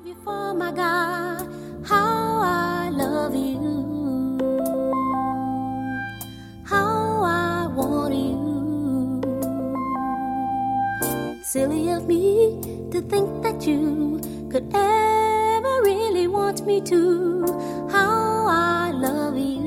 you for my God, how I love you, how I want you. Silly of me to think that you could ever really want me to, how I love you.